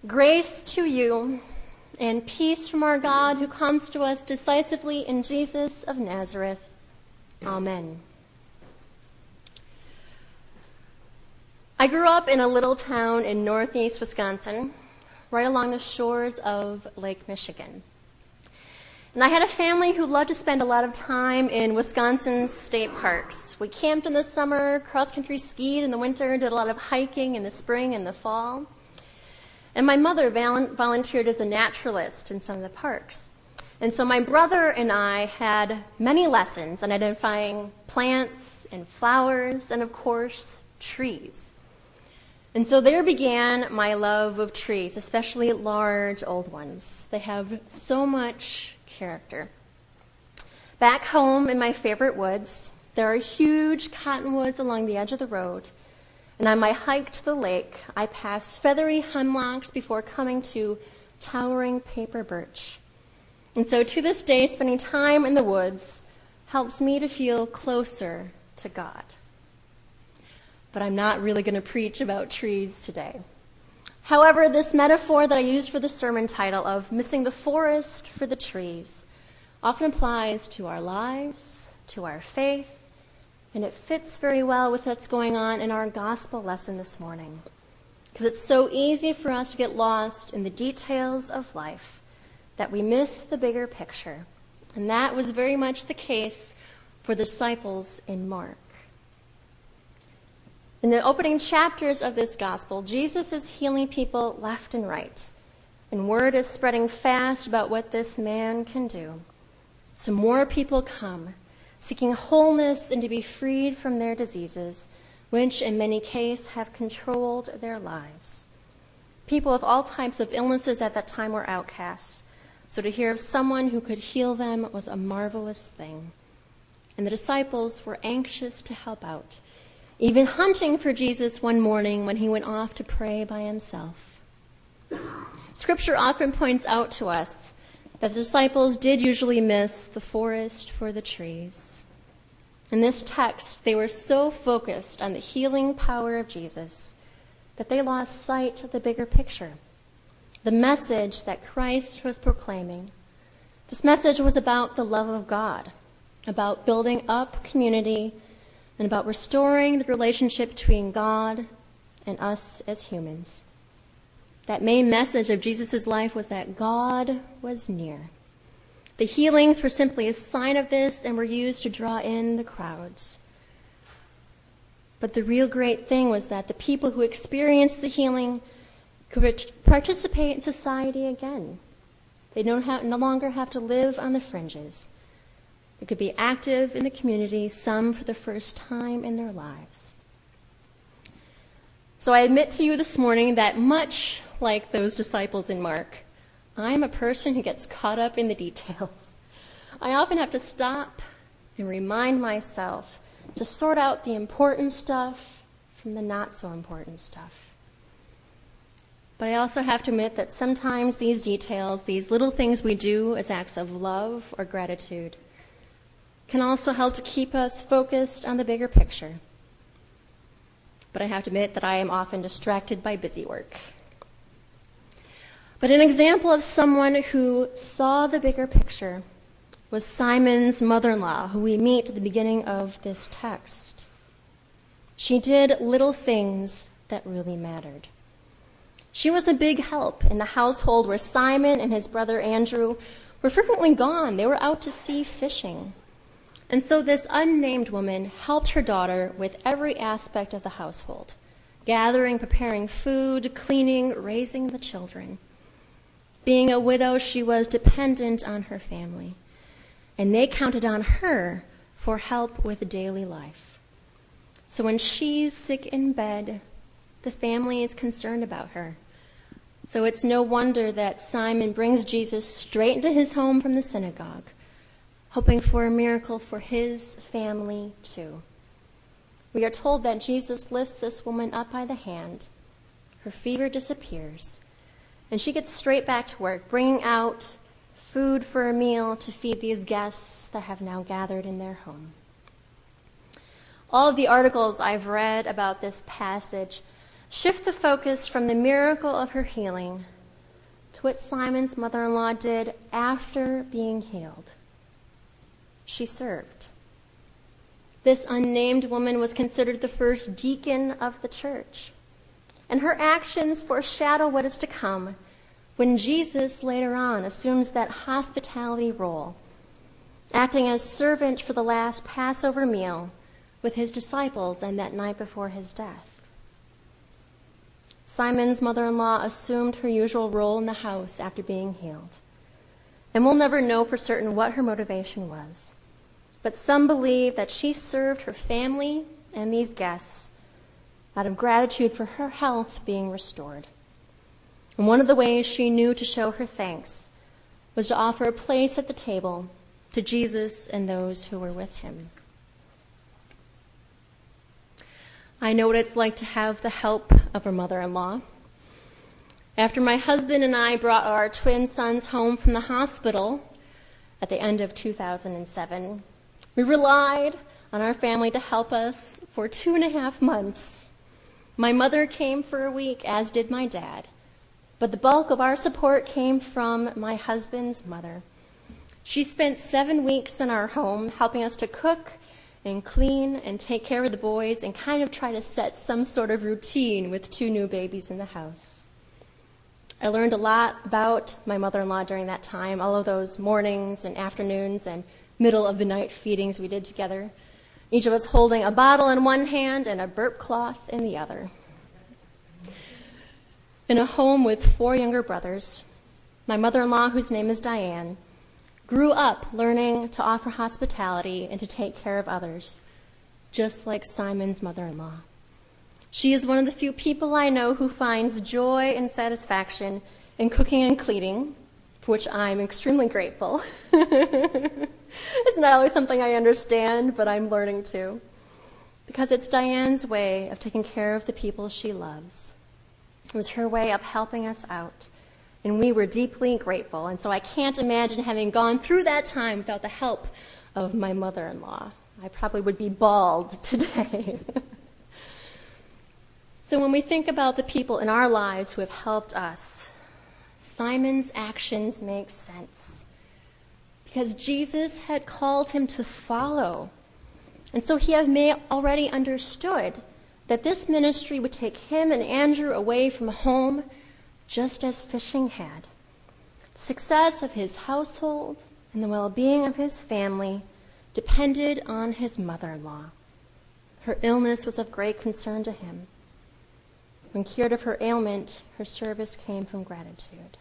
Grace to you and peace from our God who comes to us decisively in Jesus of Nazareth. Amen. I grew up in a little town in northeast Wisconsin, right along the shores of Lake Michigan. And I had a family who loved to spend a lot of time in Wisconsin's state parks. We camped in the summer, cross-country skied in the winter, did a lot of hiking in the spring and the fall. And my mother volunteered as a naturalist in some of the parks. And so my brother and I had many lessons on identifying plants and flowers and, of course, trees. And so there began my love of trees, especially large old ones. They have so much character. Back home in my favorite woods, there are huge cottonwoods along the edge of the road. And on my hike to the lake, I passed feathery hemlocks before coming to towering paper birch. And so to this day, spending time in the woods helps me to feel closer to God. But I'm not really going to preach about trees today. However, this metaphor that I used for the sermon title of missing the forest for the trees often applies to our lives, to our faith, and it fits very well with what's going on in our gospel lesson this morning. Because it's so easy for us to get lost in the details of life that we miss the bigger picture. And that was very much the case for the disciples in Mark. In the opening chapters of this gospel, Jesus is healing people left and right. And word is spreading fast about what this man can do. So more people come, seeking wholeness and to be freed from their diseases, which in many cases have controlled their lives. People with all types of illnesses at that time were outcasts, so to hear of someone who could heal them was a marvelous thing. And the disciples were anxious to help out, even hunting for Jesus one morning when he went off to pray by himself. Scripture often points out to us that the disciples did usually miss the forest for the trees. In this text, they were so focused on the healing power of Jesus that they lost sight of the bigger picture, the message that Christ was proclaiming. This message was about the love of God, about building up community, and about restoring the relationship between God and us as humans. That main message of Jesus' life was that God was near. The healings were simply a sign of this and were used to draw in the crowds. But the real great thing was that the people who experienced the healing could participate in society again. They no longer have to live on the fringes. They could be active in the community, some for the first time in their lives. So I admit to you this morning that much like those disciples in Mark, I'm a person who gets caught up in the details. I often have to stop and remind myself to sort out the important stuff from the not so important stuff. But I also have to admit that sometimes these details, these little things we do as acts of love or gratitude, can also help to keep us focused on the bigger picture. But I have to admit that I am often distracted by busy work. But an example of someone who saw the bigger picture was Simon's mother-in-law, who we meet at the beginning of this text. She did little things that really mattered. She was a big help in the household where Simon and his brother Andrew were frequently gone. They were out to sea fishing. And so this unnamed woman helped her daughter with every aspect of the household, gathering, preparing food, cleaning, raising the children. Being a widow, she was dependent on her family, and they counted on her for help with daily life. So when she's sick in bed, the family is concerned about her. So it's no wonder that Simon brings Jesus straight into his home from the synagogue, hoping for a miracle for his family too. We are told that Jesus lifts this woman up by the hand. Her fever disappears, and she gets straight back to work, bringing out food for a meal to feed these guests that have now gathered in their home. All of the articles I've read about this passage shift the focus from the miracle of her healing to what Simon's mother-in-law did after being healed. She served. This unnamed woman was considered the first deacon of the church, and her actions foreshadow what is to come when Jesus later on assumes that hospitality role, acting as servant for the last Passover meal with his disciples and that night before his death. Simon's mother-in-law assumed her usual role in the house after being healed, and we'll never know for certain what her motivation was. But some believe that she served her family and these guests out of gratitude for her health being restored. And one of the ways she knew to show her thanks was to offer a place at the table to Jesus and those who were with him. I know what it's like to have the help of a mother-in-law. After my husband and I brought our twin sons home from the hospital at the end of 2007, we relied on our family to help us for 2.5 months. My mother came for a week, as did my dad, but the bulk of our support came from my husband's mother. She spent 7 weeks in our home helping us to cook and clean and take care of the boys and kind of try to set some sort of routine with 2 new babies in the house. I learned a lot about my mother-in-law during that time, all of those mornings and afternoons and middle-of-the-night feedings we did together, each of us holding a bottle in one hand and a burp cloth in the other. In a home with 4 younger brothers, my mother-in-law, whose name is Diane, grew up learning to offer hospitality and to take care of others, just like Simon's mother-in-law. She is one of the few people I know who finds joy and satisfaction in cooking and cleaning, for which I'm extremely grateful. It's not always something I understand, but I'm learning to, because it's Diane's way of taking care of the people she loves. It was her way of helping us out, and we were deeply grateful. And so I can't imagine having gone through that time without the help of my mother-in-law. I probably would be bald today. So when we think about the people in our lives who have helped us, Simon's actions make sense, because Jesus had called him to follow. And so he may already understood that this ministry would take him and Andrew away from home, just as fishing had. The success of his household and the well-being of his family depended on his mother-in-law. Her illness was of great concern to him. When cured of her ailment, her service came from gratitude.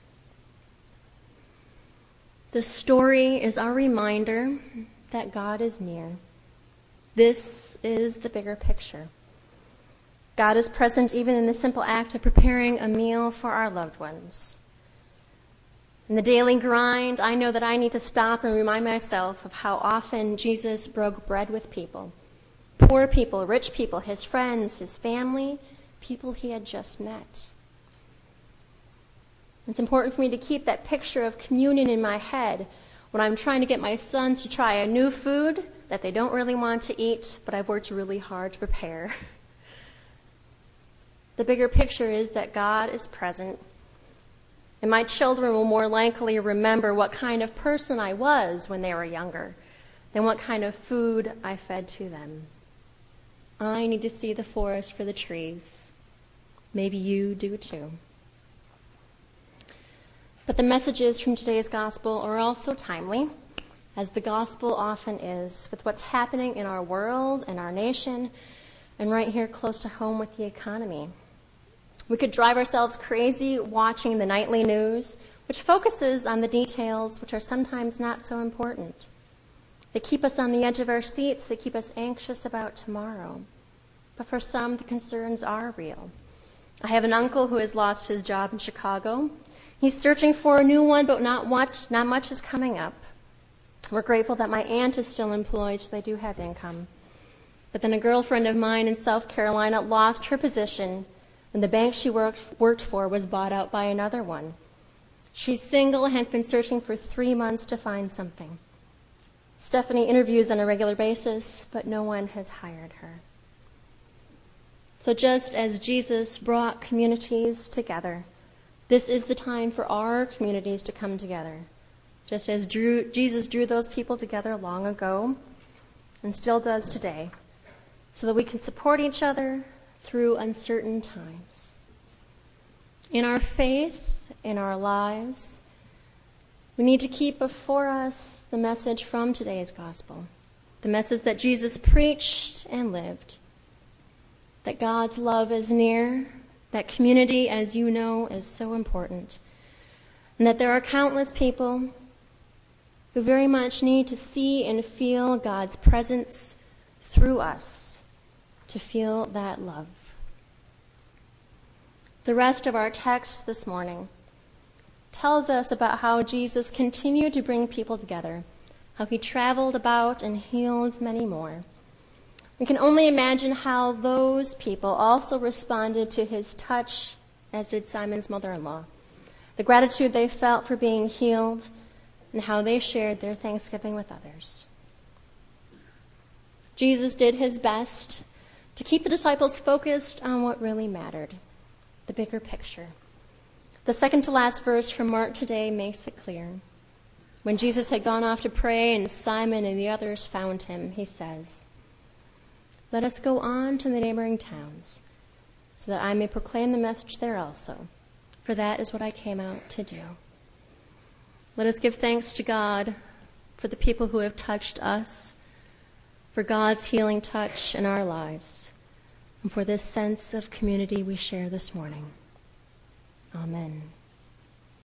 The story is our reminder that God is near. This is the bigger picture. God is present even in the simple act of preparing a meal for our loved ones. In the daily grind, I know that I need to stop and remind myself of how often Jesus broke bread with people. Poor people, rich people, his friends, his family, people he had just met. It's important for me to keep that picture of communion in my head when I'm trying to get my sons to try a new food that they don't really want to eat, but I've worked really hard to prepare. The bigger picture is that God is present, and my children will more likely remember what kind of person I was when they were younger than what kind of food I fed to them. I need to see the forest for the trees. Maybe you do too. But the messages from today's gospel are also timely, as the gospel often is, with what's happening in our world and our nation, and right here close to home with the economy. We could drive ourselves crazy watching the nightly news, which focuses on the details which are sometimes not so important. They keep us on the edge of our seats. They keep us anxious about tomorrow. But for some, the concerns are real. I have an uncle who has lost his job in Chicago. He's searching for a new one, but not much is coming up. We're grateful that my aunt is still employed, so they do have income. But then a girlfriend of mine in South Carolina lost her position when the bank she worked for was bought out by another one. She's single and has been searching for 3 months to find something. Stephanie interviews on a regular basis, but no one has hired her. So just as Jesus brought communities together, This is the time for our communities to come together, just as Jesus drew those people together long ago and still does today, so that we can support each other through uncertain times. In our faith, in our lives, we need to keep before us the message from today's gospel, the message that Jesus preached and lived, that God's love is near, that community, as you know, is so important, and that there are countless people who very much need to see and feel God's presence through us, to feel that love. The rest of our text this morning tells us about how Jesus continued to bring people together, how he traveled about and healed many more. We can only imagine how those people also responded to his touch, as did Simon's mother-in-law, the gratitude they felt for being healed, and how they shared their thanksgiving with others. Jesus did his best to keep the disciples focused on what really mattered, the bigger picture. The second to last verse from Mark today makes it clear. When Jesus had gone off to pray and Simon and the others found him, he says, "Let us go on to the neighboring towns, so that I may proclaim the message there also, for that is what I came out to do." Let us give thanks to God for the people who have touched us, for God's healing touch in our lives, and for this sense of community we share this morning. Amen.